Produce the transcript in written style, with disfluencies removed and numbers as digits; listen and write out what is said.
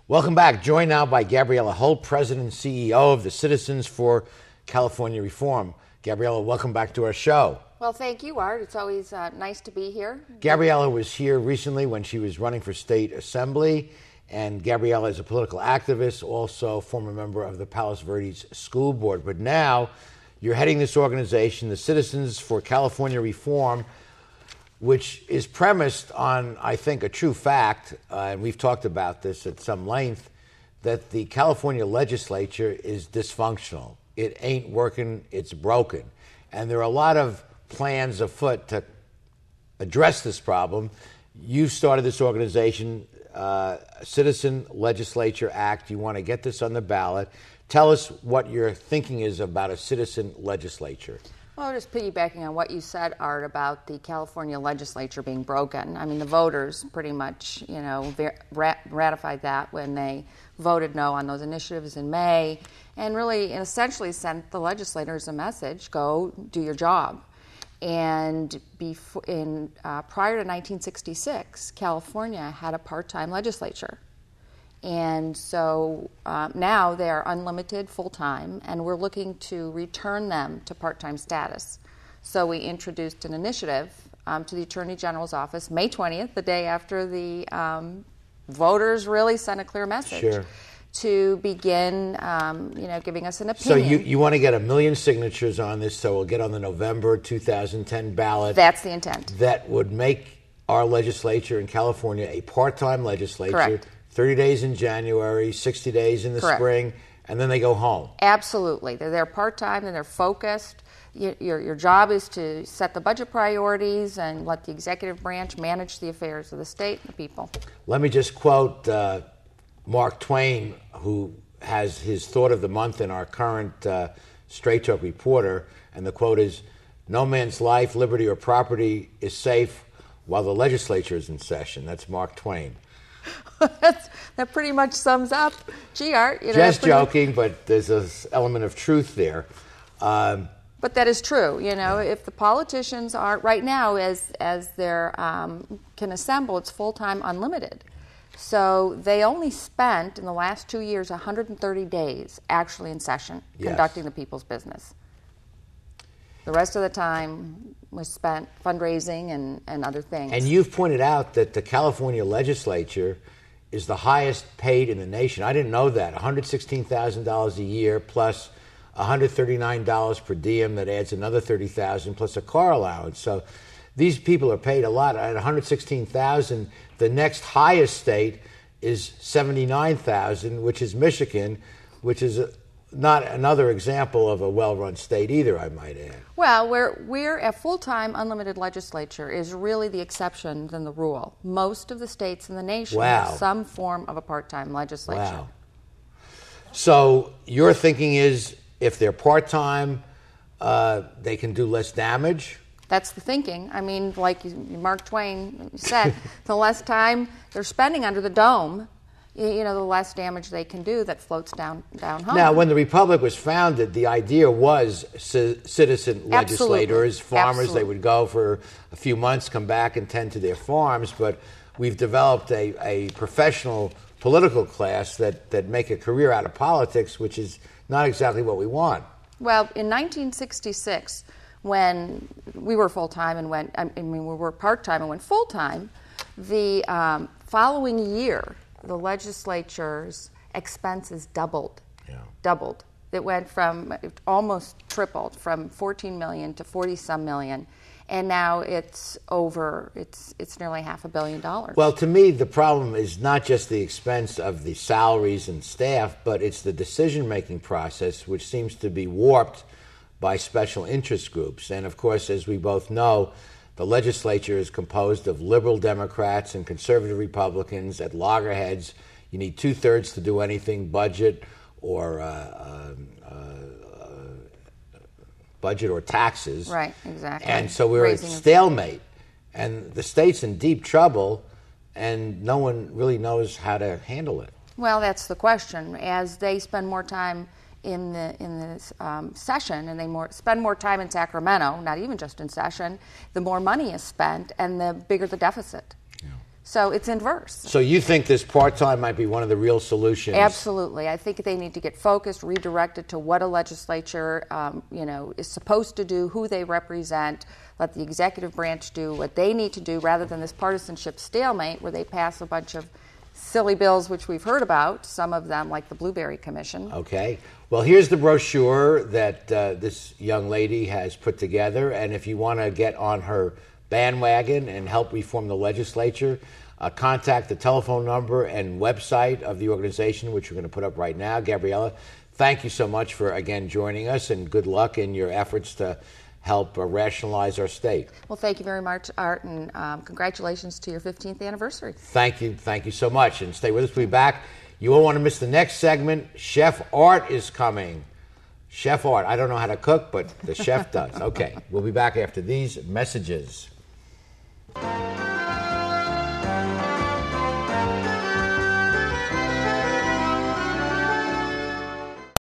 Welcome back. Joined now by Gabriella Holt, President and CEO of the Citizens for California Reform. Gabriella, welcome back to our show. Well, thank you, Art. It's always nice to be here. Gabriella was here recently when she was running for state assembly, and Gabriella is a political activist, also former member of the Palos Verdes School Board. But now you're heading this organization, the Citizens for California Reform, which is premised on, I think, a true fact, and we've talked about this at some length, that the California legislature is dysfunctional. It ain't working, it's broken. And there are a lot of plans afoot to address this problem. You started this organization, Citizen Legislature Act. You want to get this on the ballot. Tell us what your thinking is about a citizen legislature. Well, just piggybacking on what you said, Art, about the California legislature being broken. I mean, the voters pretty much, ratified that when they voted no on those initiatives in May, and really essentially sent the legislators a message: go do your job. And prior to 1966, California had a part-time legislature. And so now they are unlimited full-time, and we're looking to return them to part-time status. So we introduced an initiative to the Attorney General's office May 20th, the day after the voters really sent a clear message. Sure. To begin, giving us an opinion. So you want to get 1 million signatures on this, so we'll get on the November 2010 ballot. That's the intent. That would make our legislature in California a part-time legislature. Correct. 30 days in January, 60 days in the Correct. spring, and then they go home. Absolutely. They're there part-time and they're focused. Your job is to set the budget priorities and let the executive branch manage the affairs of the state and the people. Let me just quote Mark Twain, who has his thought of the month in our current Straight Talk Reporter, and the quote is, "No man's life, liberty, or property is safe while the legislature is in session." That's Mark Twain. That pretty much sums up. Gee, Art. Just joking, but there's an element of truth there. But that is true. If the politicians are right now, as they're can assemble, it's full-time unlimited. So they only spent in the last 2 years 130 days actually in session, conducting the people's business. The rest of the time was spent fundraising and other things. And you've pointed out that the California legislature is the highest paid in the nation. I didn't know that. $116,000 a year plus $139 per diem that adds another $30,000 plus a car allowance. So these people are paid a lot. At $116,000, the next highest state is $79,000, which is Michigan, which is not another example of a well-run state either, I might add. Well, we're a full-time unlimited legislature is really the exception than the rule. Most of the states in the nation have some form of a part-time legislature. Wow. So your thinking is if they're part-time, they can do less damage? That's the thinking. I mean, like Mark Twain said, the less time they're spending under the dome, the less damage they can do that floats down home. Now, when the Republic was founded, the idea was citizen legislators, farmers. Absolutely. They would go for a few months, come back and tend to their farms. But we've developed a professional political class that make a career out of politics, which is not exactly what we want. Well, in 1966, when we were full-time and we were part-time and went full-time, the following year, the legislature's expenses doubled. Doubled. It went almost tripled, from 14 million to 40-some million, and now it's nearly $500 million. Well, to me, the problem is not just the expense of the salaries and staff, but it's the decision-making process, which seems to be warped by special interest groups. And of course, as we both know, the legislature is composed of liberal Democrats and conservative Republicans at loggerheads. You need 2/3 to do anything, budget or taxes. Right, exactly. And so we're at stalemate. And the state's in deep trouble, and no one really knows how to handle it. Well, that's the question. As they spend more time in this session, and they spend more time in Sacramento, not even just in session, the more money is spent and the bigger the deficit. So it's inverse. So you think this part-time might be one of the real solutions? Absolutely. I think they need to get focused, redirected to what a legislature, is supposed to do, who they represent. Let the executive branch do what they need to do, rather than this partisanship stalemate where they pass a bunch of silly bills, which we've heard about, some of them like the Blueberry Commission. Okay. Well, here's the brochure that this young lady has put together, and if you want to get on her bandwagon and help reform the legislature, contact the telephone number and website of the organization, which we're going to put up right now. Gabriella, thank you so much for, again, joining us, and good luck in your efforts to help rationalize our state. Well, thank you very much, Art, and congratulations to your 15th anniversary. Thank you so much, and stay with us. We'll be back. You won't want to miss the next segment. Chef Art is coming. Chef Art. I don't know how to cook, but the chef does. Okay, we'll be back after these messages.